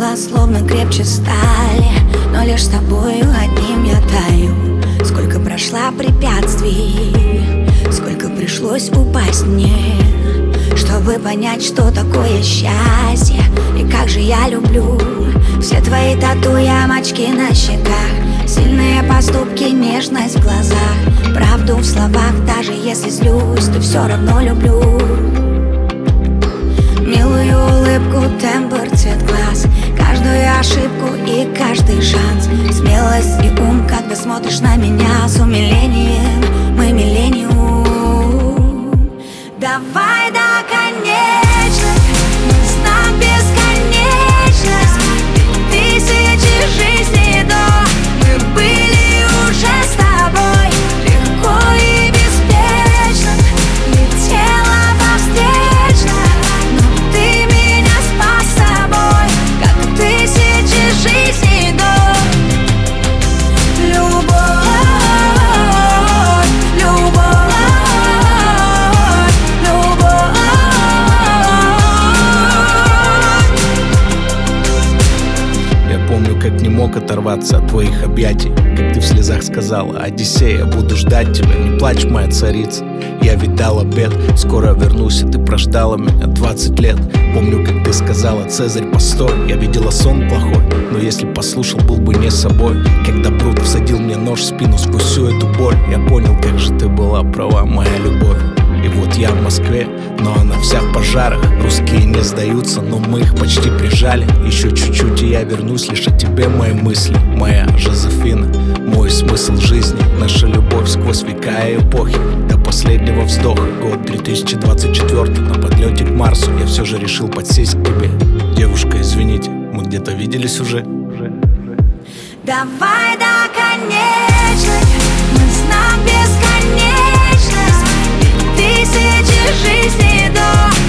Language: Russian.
слова словно крепче стали, но лишь с тобою одним я таю. Сколько прошла препятствий, сколько пришлось упасть мне, чтобы понять, что такое счастье и как же я люблю все твои тату, ямочки на щеках, сильные поступки, нежность в глазах, правду в словах, даже если злюсь, то все равно люблю. Милую улыбку, тембр, цвет глаз, каждую ошибку и каждый шанс, смелость и ум, когда смотришь на меня с умилением. Мы миллениум. Давай до конечных, знак бесконечность, тысячи жизней до. Мы были уже с тобой легко и беспечно, летела по встречной, но ты меня спас собой, как тысячи жизней до. Любовь, любовь, любовь. Я помню, как не мог оторваться от твоих объятий, как ты в слезах сказала: Одиссея, буду ждать тебя, не плачь, моя царица. Я ведь дал обет, скоро вернусь, и ты прождала меня 20 лет. Помню, как ты сказала: Цезарь, постой, я видела сон плохой, но если послушал, был бы не собой. Когда Брут всадил мне нож в спину сквозь всю эту боль, я понял, как же ты была права, моя любовь. И вот я в Москве, но она вся в пожарах. Русские не сдаются, но мы их почти прижали. Еще чуть-чуть, и я вернусь, лишь о тебе мои мысли. Моя Жозефина, мой смысл жизни, наша любовь сквозь века и эпохи, до последнего вздоха. Год 2024, на подлете к Марсу я все же решил подсесть к тебе. Девушка, извините, мы где-то виделись уже. Давай до конечных, мы знак бесконечность, тысячи жизней до.